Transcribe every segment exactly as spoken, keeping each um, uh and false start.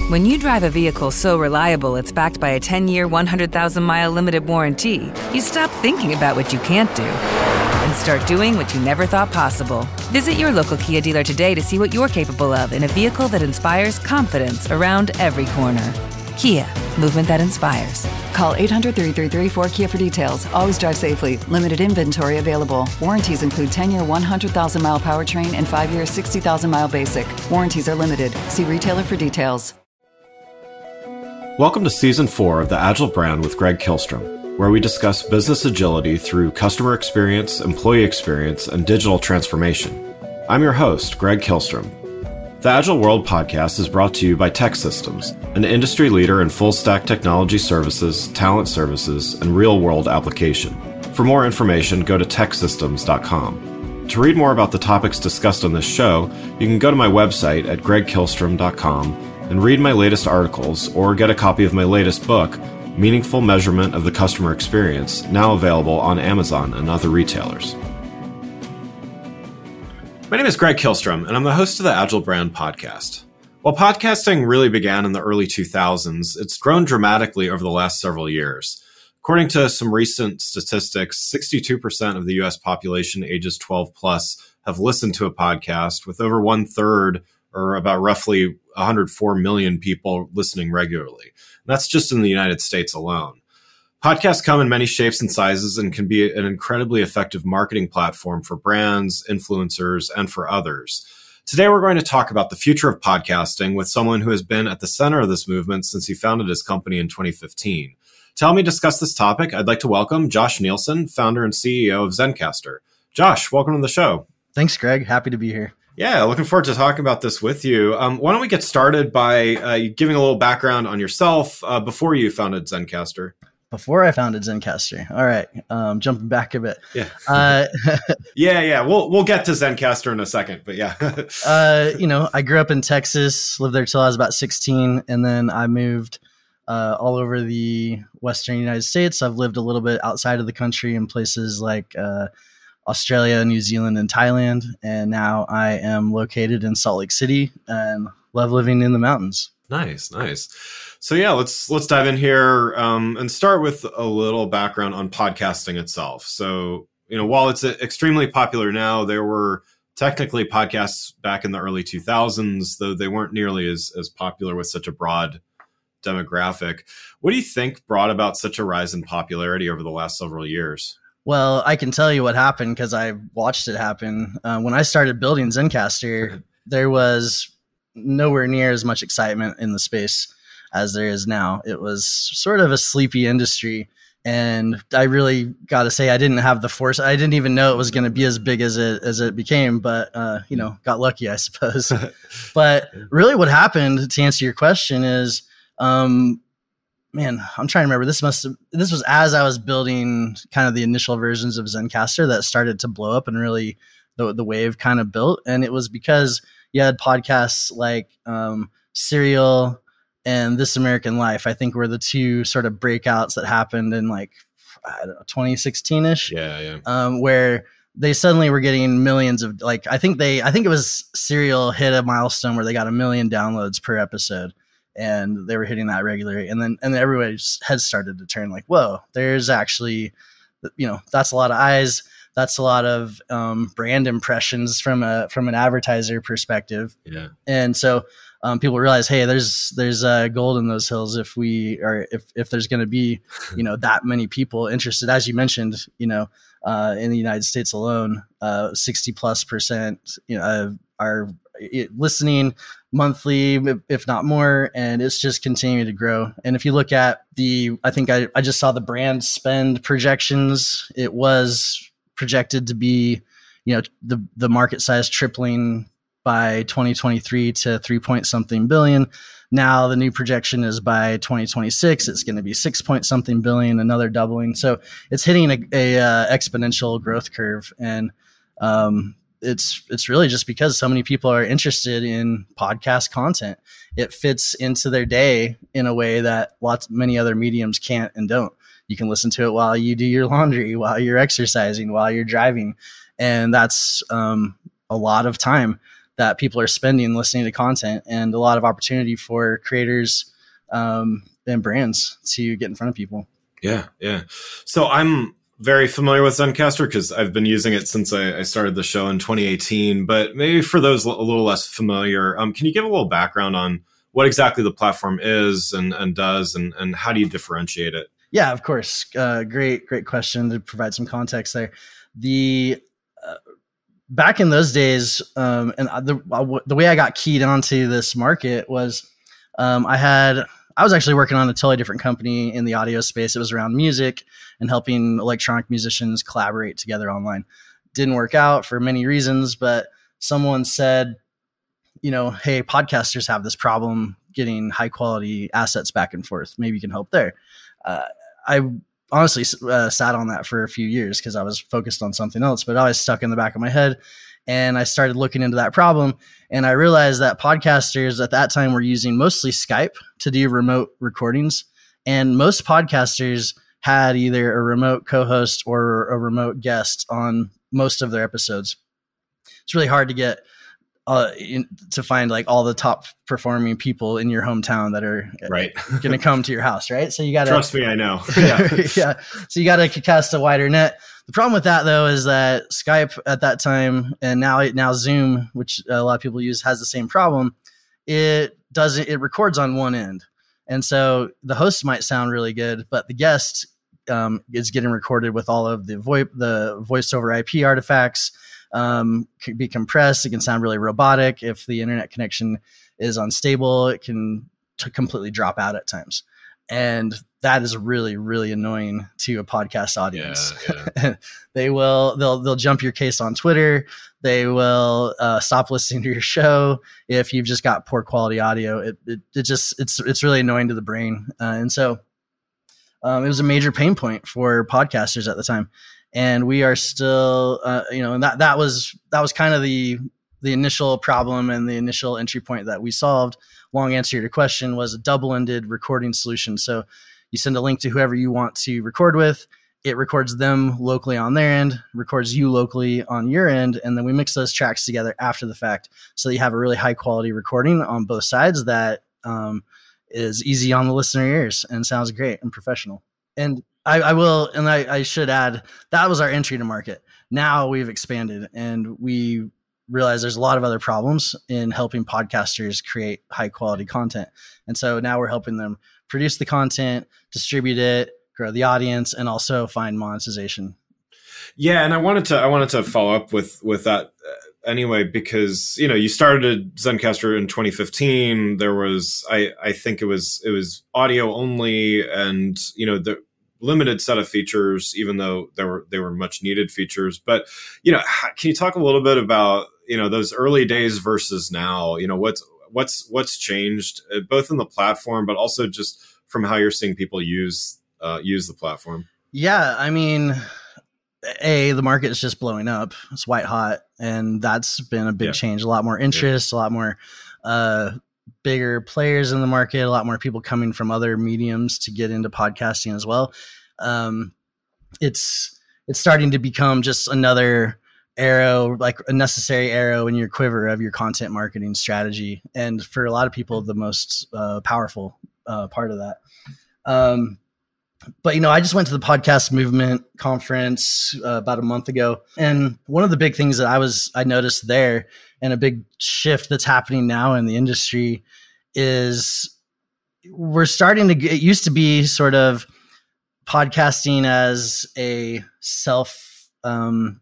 When you drive a vehicle so reliable it's backed by a ten-year, one hundred thousand mile limited warranty, you stop thinking about what you can't do and start doing what you never thought possible. Visit your local Kia dealer today to see what you're capable of in a vehicle that inspires confidence around every corner. Kia, movement that inspires. Call eight hundred, three three three, four K I A for details. Always drive safely. Limited inventory available. Warranties include ten-year, one hundred thousand mile powertrain and five-year, sixty thousand mile basic. Warranties are limited. See retailer for details. Welcome to Season four of The Agile Brand with Greg Kihlstrom, where we discuss business agility through customer experience, employee experience, and digital transformation. I'm your host, Greg Kihlstrom. The Agile World podcast is brought to you by TEKsystems, an industry leader in full-stack technology services, talent services, and real-world application. For more information, go to tek systems dot com. To read more about the topics discussed on this show, you can go to my website at greg kihlstrom dot com and read my latest articles or get a copy of my latest book, Meaningful Measurement of the Customer Experience, now available on Amazon and other retailers. My name is Greg Kihlstrom, and I'm the host of the Agile Brand podcast. While podcasting really began in the early two thousands, it's grown dramatically over the last several years. According to some recent statistics, sixty-two percent of the U S population ages twelve plus have listened to a podcast, with over one third, or about roughly one hundred four million people listening regularly. And that's just in the United States alone. Podcasts come in many shapes and sizes and can be an incredibly effective marketing platform for brands, influencers, and for others. Today, we're going to talk about the future of podcasting with someone who has been at the center of this movement since he founded his company in twenty fifteen. To help me discuss this topic, I'd like to welcome Josh Nielsen, founder and C E O of Zencastr. Josh, welcome to the show. Thanks, Greg. Happy to be here. Yeah, looking forward to talking about this with you. Um, why don't we get started by uh, giving a little background on yourself uh, before you founded Zencastr? Before I founded Zencastr. All right. Um, jumping back a bit. Yeah. Uh, yeah, yeah. We'll we'll get to Zencastr in a second, but yeah. uh, you know, I grew up in Texas, lived there till I was about sixteen, and then I moved uh, all over the Western United States. I've lived a little bit outside of the country in places like uh, Australia, New Zealand, and Thailand. And now I am located in Salt Lake City and love living in the mountains. Nice, nice. So yeah, let's let's dive in here um, and start with a little background on podcasting itself. So, you know, while it's extremely popular now, there were technically podcasts back in the early two thousands, though they weren't nearly as as popular with such a broad demographic. What do you think brought about such a rise in popularity over the last several years? Well, I can tell you what happened because I watched it happen. Uh, when I started building Zencastr, there was nowhere near as much excitement in the space as there is now. It was sort of a sleepy industry. And I really got to say, I didn't have the force. I didn't even know it was going to be as big as it as it became, but, uh, you know, got lucky, I suppose. But really what happened, to answer your question, is, um, man, I'm trying to remember. This must have, this was as I was building kind of the initial versions of Zencastr that started to blow up and really the, the wave kind of built. And it was because you had podcasts like um, Serial and This American Life, I think, were the two sort of breakouts that happened in like, I don't know, twenty sixteen ish. Yeah, yeah. Um, where they suddenly were getting millions of, like, I think they, I think it was Serial hit a milestone where they got a million downloads per episode. And they were hitting that regularly. And then, and then everybody's head started to turn like, whoa, there's actually, you know, that's a lot of eyes. That's a lot of um, brand impressions from a, from an advertiser perspective. Yeah. And so um, people realize, hey, there's, there's uh, gold in those hills if we are, if, if there's going to be, you know, that many people interested, as you mentioned, you know, uh, in the United States alone, uh, sixty plus percent, you know, are listening monthly, if not more, and it's just continuing to grow. And if you look at the, I think I, I just saw the brand spend projections. It was projected to be, you know, the the market size tripling by twenty twenty-three to three point something billion. Now the new projection is by twenty twenty-six, it's going to be six point something billion, another doubling. So it's hitting a, a uh, exponential growth curve, and um, it's it's really just because so many people are interested in podcast content. It fits into their day in a way that lots many other mediums can't and don't. You can listen to it while you do your laundry, while you're exercising, while you're driving, and that's um, a lot of time that people are spending listening to content, and a lot of opportunity for creators um, and brands to get in front of people. Yeah, yeah. So I'm very familiar with Zencastr because I've been using it since I, I started the show in twenty eighteen. But maybe for those a little less familiar, um, can you give a little background on what exactly the platform is and, and does, and, and how do you differentiate it? Yeah, of course. Uh, great, great question to provide some context there. The uh, back in those days, um, and the uh, the way I got keyed onto this market was um, I had I was actually working on a totally different company in the audio space. It was around music and helping electronic musicians collaborate together online. Didn't work out for many reasons, but someone said, you know, hey, podcasters have this problem getting high quality assets back and forth. Maybe you can help there. Uh, I honestly uh, sat on that for a few years because I was focused on something else, but always stuck in the back of my head. And I started looking into that problem, and I realized that podcasters at that time were using mostly Skype to do remote recordings. And most podcasters had either a remote co-host or a remote guest on most of their episodes. It's really hard to get Uh, in, to find like all the top performing people in your hometown that are right. going to come to your house. Right. So you got to trust me. I know. Yeah. yeah. So you got to cast a wider net. The problem with that though, is that Skype at that time, and now, now Zoom, which a lot of people use, has the same problem. It doesn't, it records on one end. And so the host might sound really good, but the guest um, is getting recorded with all of the VoIP, the voice over I P artifacts. Um, could be compressed. It can sound really robotic. If the internet connection is unstable, it can t- completely drop out at times. And that is really, really annoying to a podcast audience. Yeah, yeah. they will, they'll, they'll jump your case on Twitter. They will uh, stop listening to your show if you've just got poor quality audio. It, it, it just, it's, it's really annoying to the brain. Uh, and so um, it was a major pain point for podcasters at the time. And we are still, uh, you know, and that, that was, that was kind of the, the initial problem and the initial entry point that we solved. Long answer to your question was a double-ended recording solution. So you send a link to whoever you want to record with. It records them locally on their end, records you locally on your end. And then we mix those tracks together after the fact. So that you have a really high quality recording on both sides that um, is easy on the listener ears and sounds great and professional. And I, I will, and I, I should add, that was our entry to market. Now we've expanded and we realize there's a lot of other problems in helping podcasters create high quality content. And so now we're helping them produce the content, distribute it, grow the audience, and also find monetization. Yeah. And I wanted to, I wanted to follow up with, with that anyway, because, you know, you started Zencastr in twenty fifteen. There was, I, I think it was, it was audio only, and, you know, the limited set of features, even though there were, they were much needed features. But, you know, can you talk a little bit about, you know, those early days versus now? You know, what's, what's, what's changed both in the platform, but also just from how you're seeing people use, uh, use the platform? Yeah. I mean, A, the market is just blowing up. It's white hot. And that's been a big yeah. change. A lot more interest, yeah. a lot more, uh, bigger players in the market, a lot more people coming from other mediums to get into podcasting as well. Um, it's, it's starting to become just another arrow, like a necessary arrow in your quiver of your content marketing strategy. And for a lot of people, the most uh, powerful uh, part of that. Um, But, you know, I just went to the Podcast Movement conference uh, about a month ago. And one of the big things that I was, I noticed there, and a big shift that's happening now in the industry, is we're starting to, it used to be sort of podcasting as a self, um,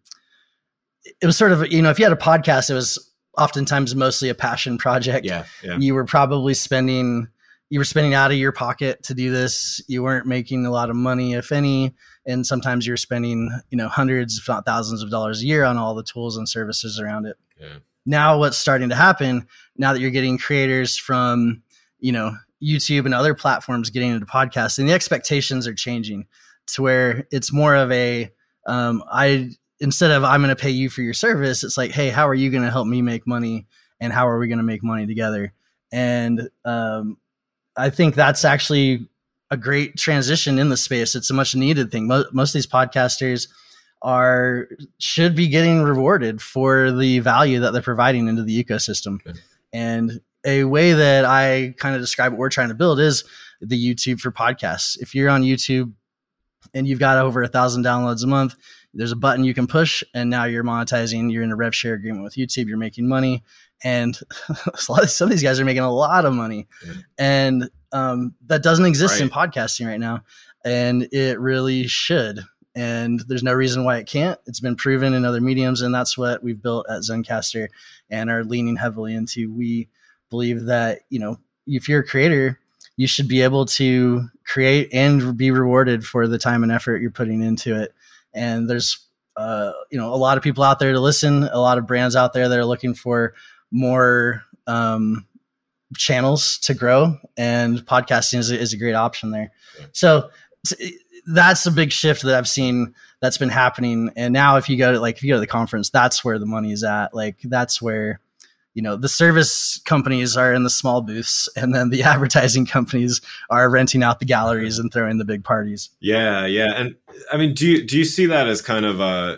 it was sort of, you know, if you had a podcast, it was oftentimes mostly a passion project. Yeah, yeah. You were probably spending You were spending out of your pocket to do this. You weren't making a lot of money, if any. And sometimes you're spending, you know, hundreds, if not thousands of dollars a year on all the tools and services around it. Yeah. Now what's starting to happen, now that you're getting creators from, you know, YouTube and other platforms getting into podcasting, the expectations are changing to where it's more of a, um, I, instead of I'm going to pay you for your service, it's like, hey, how are you going to help me make money? And how are we going to make money together? And, um, I think that's actually a great transition in the space. It's a much needed thing. Most, most of these podcasters are should be getting rewarded for the value that they're providing into the ecosystem. Okay. And a way that I kind of describe what we're trying to build is the YouTube for podcasts. If you're on YouTube and you've got over a thousand downloads a month, there's a button you can push, and now you're monetizing. You're in a rev share agreement with YouTube. You're making money, and some of these guys are making a lot of money, yeah. and um, that doesn't exist right. in podcasting right now, and it really should. And there's no reason why it can't. It's been proven in other mediums, and that's what we've built at Zencastr and are leaning heavily into. We believe that, you know, if you're a creator, you should be able to create and be rewarded for the time and effort you're putting into it. And there's, uh, you know, a lot of people out there to listen, a lot of brands out there that are looking for more um, channels to grow, and podcasting is a, is a great option there. Yeah. So t- that's a big shift that I've seen that's been happening. And now if you go to like, if you go to the conference, that's where the money is at. Like, that's where, you know, the service companies are in the small booths, and then the advertising companies are renting out the galleries and throwing the big parties. Yeah. Yeah. And I mean, do you, do you see that as kind of a,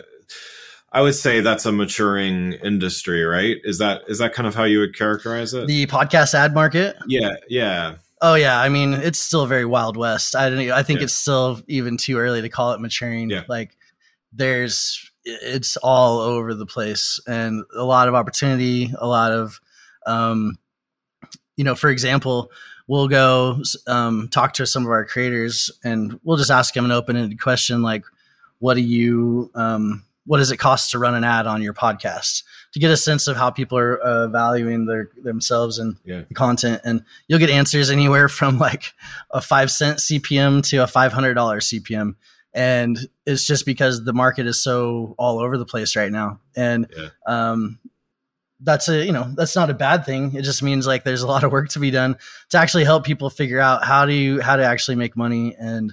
I would say that's a maturing industry, right? Is that, is that kind of how you would characterize it? The podcast ad market? Yeah. Yeah. Oh yeah. I mean, it's still very Wild West. I don't I think yeah. it's still even too early to call it maturing. Yeah. Like there's, it's all over the place, and a lot of opportunity, a lot of, um, you know, for example, we'll go um, talk to some of our creators, and we'll just ask them an open-ended question like, what do you, um, what does it cost to run an ad on your podcast, to get a sense of how people are uh, valuing their themselves and yeah. the content. And you'll get answers anywhere from like a five cent C P M to a five hundred dollars C P M. And it's just because the market is so all over the place right now. And yeah. um, that's a, you know, that's not a bad thing. It just means like there's a lot of work to be done to actually help people figure out how do you, how to actually make money, and,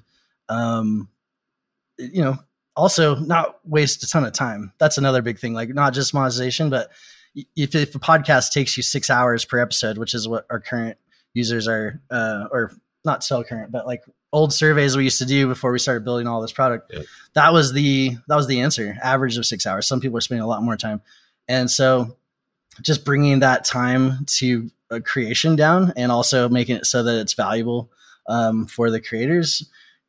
um, you know, also not waste a ton of time. That's another big thing, like not just monetization, but if, if a podcast takes you six hours per episode, which is what our current users are, uh, or not so current, but like old surveys we used to do before we started building all this product, yeah. that was the, that was the answer, average of six hours. Some people are spending a lot more time. And so just bringing that time to a creation down, and also making it so that it's valuable um, for the creators,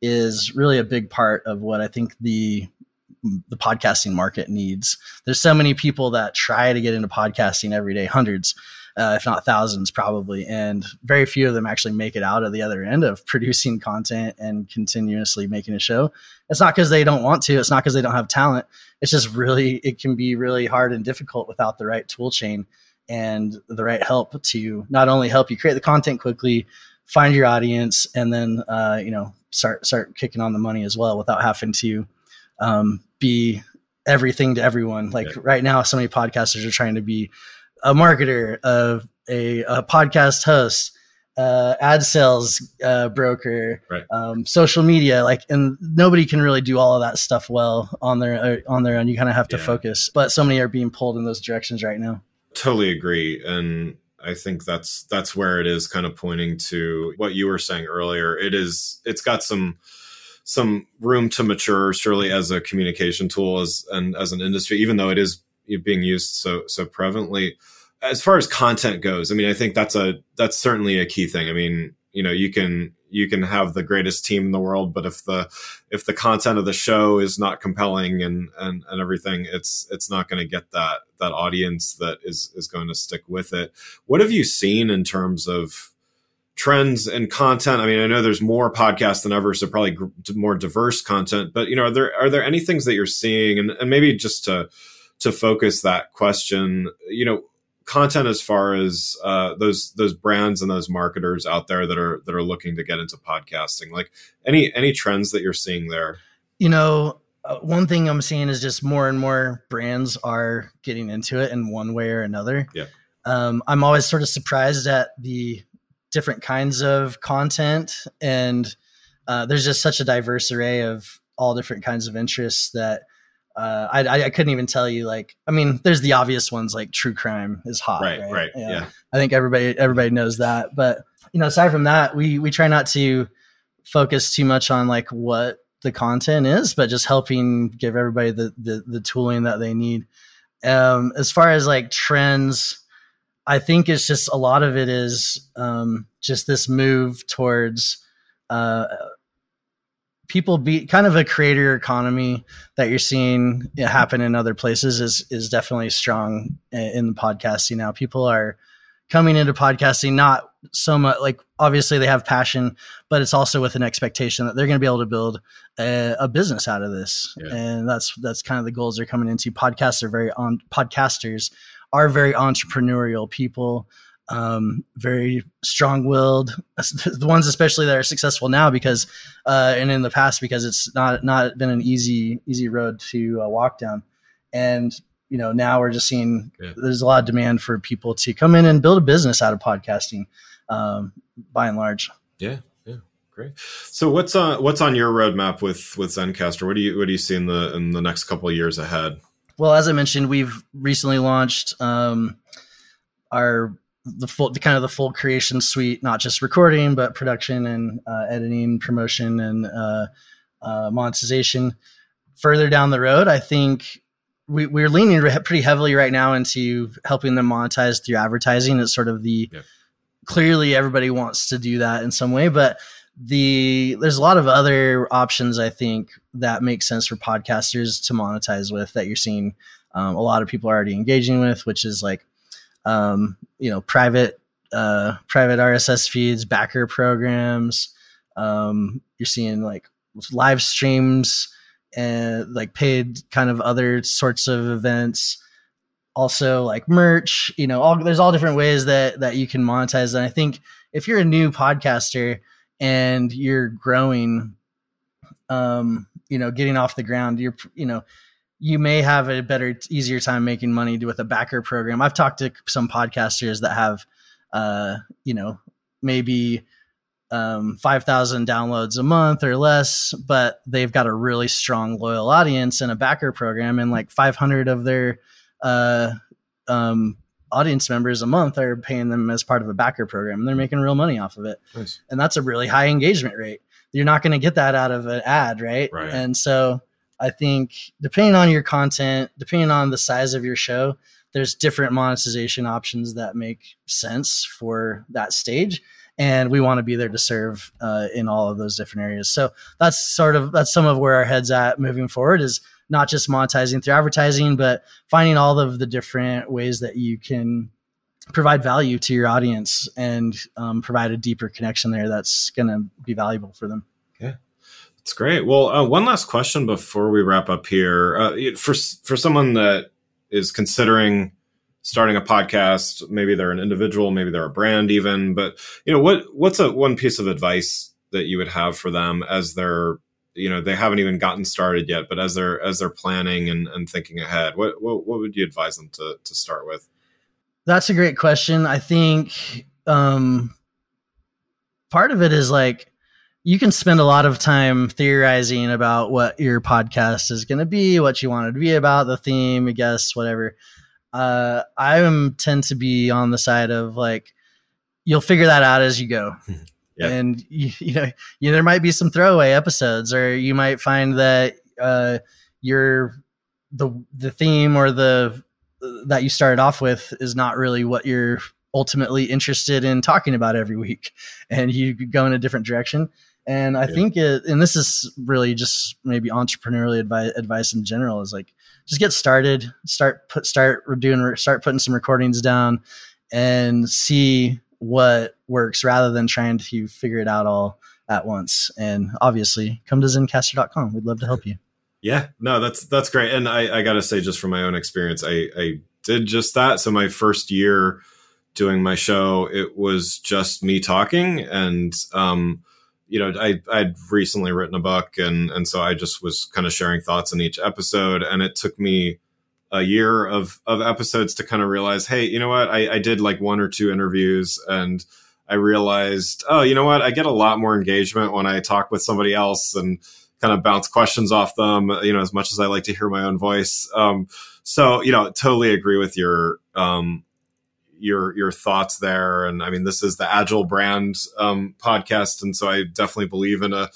is really a big part of what I think the, the podcasting market needs. There's so many people that try to get into podcasting every day, hundreds, Uh, if not thousands probably. And very few of them actually make it out of the other end of producing content and continuously making a show. It's not because they don't want to. It's not because they don't have talent. It's just really, it can be really hard and difficult without the right tool chain and the right help to not only help you create the content quickly, find your audience, and then, uh, you know, start, start kicking on the money as well without having to um, be everything to everyone. Like yeah. right now, so many podcasters are trying to be a marketer, of a, a podcast host, uh, ad sales uh, broker, right. um, social media, like, and nobody can really do all of that stuff well on their on their own. You kind of have to yeah. focus, but so many are being pulled in those directions right now. Totally agree, and I think that's that's where it is kind of pointing to what you were saying earlier. It is, it's got some some room to mature, surely, as a communication tool, as and as an industry, even though it is being used so so prevalently. As far as content goes, I mean, I think that's a that's certainly a key thing. I mean, you know, you can you can have the greatest team in the world, but if the if the content of the show is not compelling and and, and everything, it's it's not going to get that that audience that is is going to stick with it. What have you seen in terms of trends and content? I mean, I know there's more podcasts than ever, so probably more diverse content. But you know, are there are there any things that you're seeing, and, and maybe just to to focus that question, you know, content as far as uh, those those brands and those marketers out there that are that are looking to get into podcasting, like any any trends that you're seeing there? You know, uh, one thing I'm seeing is just more and more brands are getting into it in one way or another. Yeah, um, I'm always sort of surprised at the different kinds of content, and uh, there's just such a diverse array of all different kinds of interests that. Uh, I, I couldn't even tell you, like, I mean, there's the obvious ones, like true crime is hot. Right. Right. right yeah. yeah. I think everybody, everybody knows that, but you know, aside from that, we, we try not to focus too much on like what the content is, but just helping give everybody the, the, the tooling that they need. Um, as far as like trends, I think it's just a lot of it is um, just this move towards uh, people be kind of a creator economy that you're seeing happen in other places is, is definitely strong in the podcasting now. People are coming into podcasting, not so much like, obviously they have passion, but it's also with an expectation that they're going to be able to build a, a business out of this. Yeah. And that's, that's kind of the goals they're coming into. Podcasts are very on podcasters are very entrepreneurial people, um, very strong-willed, the ones especially that are successful now because, uh, and in the past, because it's not, not been an easy, easy road to uh, walk down. And, you know, now we're just seeing yeah. there's a lot of demand for people to come in and build a business out of podcasting, um, by and large. Yeah. Yeah. Great. So what's on, what's on your roadmap with, with Zencastr? What do you, what do you see in the, in the next couple of years ahead? Well, as I mentioned, we've recently launched um, our the full the kind of the full creation suite, not just recording, but production and uh, editing, promotion, and uh, uh, monetization. Further down the road, I think we, we're leaning re- pretty heavily right now into helping them monetize through advertising. It's sort of the yeah. clearly everybody wants to do that in some way, but the there's a lot of other options I think that make sense for podcasters to monetize with that you're seeing um, a lot of people are already engaging with, which is like um, you know private uh, private R S S feeds, backer programs. Um, you're seeing like live streams and like paid kind of other sorts of events. Also like merch. You know, all there's all different ways that that you can monetize. And I think if you're a new podcaster and you're growing, um, you know, getting off the ground, you're, you know, you may have a better, easier time making money with a backer program. I've talked to some podcasters that have, uh, you know, maybe um, five thousand downloads a month or less, but they've got a really strong, loyal audience and a backer program. And like five hundred of their uh, um, audience members a month are paying them as part of a backer program, and they're making real money off of it. Nice. And that's a really high engagement rate. You're not going to get that out of an ad, right? Right. And so I think depending on your content, depending on the size of your show, there's different monetization options that make sense for that stage. And we want to be there to serve uh, in all of those different areas. So that's sort of, that's some of where our head's at moving forward, is not just monetizing through advertising, but finding all of the different ways that you can provide value to your audience and um, provide a deeper connection there that's going to be valuable for them. Yeah, that's great. Well, uh, one last question before we wrap up here. Uh, for for someone that is considering starting a podcast, maybe they're an individual, maybe they're a brand even, but you know, what what's a one piece of advice that you would have for them as they're, you know, they haven't even gotten started yet, but as they're as they're planning and, and thinking ahead, what, what what would you advise them to to start with? That's a great question. I think um, part of it is like, you can spend a lot of time theorizing about what your podcast is going to be, what you want it to be about, the theme, I guess, whatever. Uh, I am tend to be on the side of like, you'll figure that out as you go. Yep. And you, you know, you, there might be some throwaway episodes, or you might find that uh, your the the theme or the that you started off with is not really what you're ultimately interested in talking about every week, and you could go in a different direction. And I yeah. think it, and this is really just maybe entrepreneurial advice, advice in general, is like, just get started, start put, start doing, start putting some recordings down and see what works rather than trying to figure it out all at once. And obviously come to Zencastr dot com. We'd love to help you. Yeah, no, that's, that's great. And I, I got to say, just from my own experience, I, I did just that. So my first year doing my show, it was just me talking. And, um, you know, I, I'd recently written a book, and, and so I just was kind of sharing thoughts in each episode. And it took me a year of, of episodes to kind of realize, hey, you know what? I, I did like one or two interviews, and I realized, oh, you know what? I get a lot more engagement when I talk with somebody else and kind of bounce questions off them, you know, as much as I like to hear my own voice. Um, so, you know, totally agree with your, um, your, your thoughts there. And I mean, this is the Agile Brand, um, podcast. And so I definitely believe in a,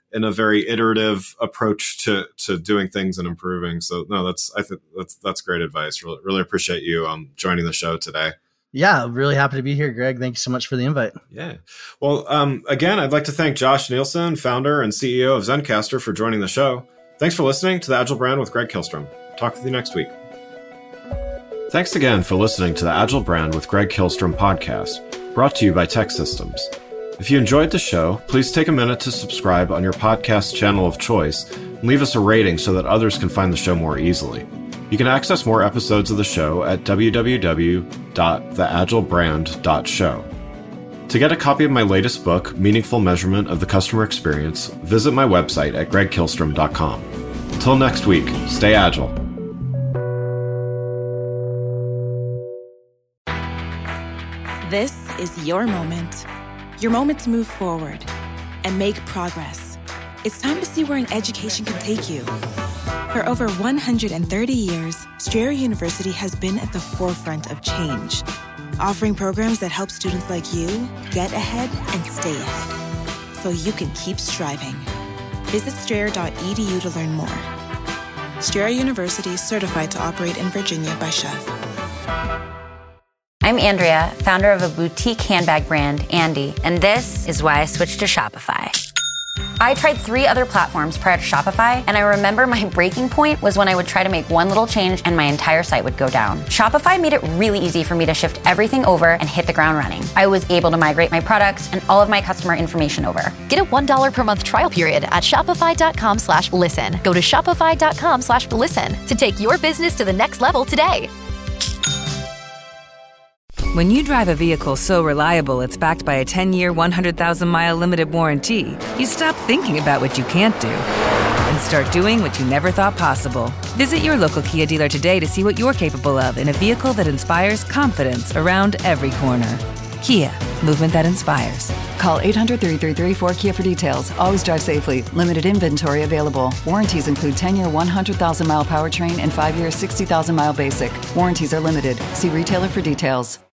in a very iterative approach to to doing things and improving. So no, that's I think that's that's great advice. Really, really appreciate you um, joining the show today. Yeah, really happy to be here, Greg. Thank you so much for the invite. Yeah. Well, um, again, I'd like to thank Josh Nielsen, founder and C E O of Zencastr, for joining the show. Thanks for listening to The Agile Brand with Greg Kihlström. Talk with you next week. Thanks again for listening to The Agile Brand with Greg Kihlström podcast, brought to you by TEKsystems. If you enjoyed the show, please take a minute to subscribe on your podcast channel of choice and leave us a rating so that others can find the show more easily. You can access more episodes of the show at w w w dot the agile brand dot show. To get a copy of my latest book, Meaningful Measurement of the Customer Experience, visit my website at greg kihlström dot com. Until next week, stay agile. This is your moment. Your moment to move forward and make progress. It's time to see where an education can take you. For over one hundred thirty years, Strayer University has been at the forefront of change, offering programs that help students like you get ahead and stay ahead, so you can keep striving. Visit strayer dot e d u to learn more. Strayer University is certified to operate in Virginia by C H E F. I'm Andrea, founder of a boutique handbag brand, Andy, and this is why I switched to Shopify. I tried three other platforms prior to Shopify, and I remember my breaking point was when I would try to make one little change and my entire site would go down. Shopify made it really easy for me to shift everything over and hit the ground running. I was able to migrate my products and all of my customer information over. Get a one dollar per month trial period at shopify.com slash listen. Go to shopify.com slash listen to take your business to the next level today. When you drive a vehicle so reliable it's backed by a ten-year, one hundred thousand mile limited warranty, you stop thinking about what you can't do and start doing what you never thought possible. Visit your local Kia dealer today to see what you're capable of in a vehicle that inspires confidence around every corner. Kia, movement that inspires. Call eight hundred, three three three, four K I A for details. Always drive safely. Limited inventory available. Warranties include ten-year, one hundred thousand mile powertrain and five-year, sixty thousand mile basic. Warranties are limited. See retailer for details.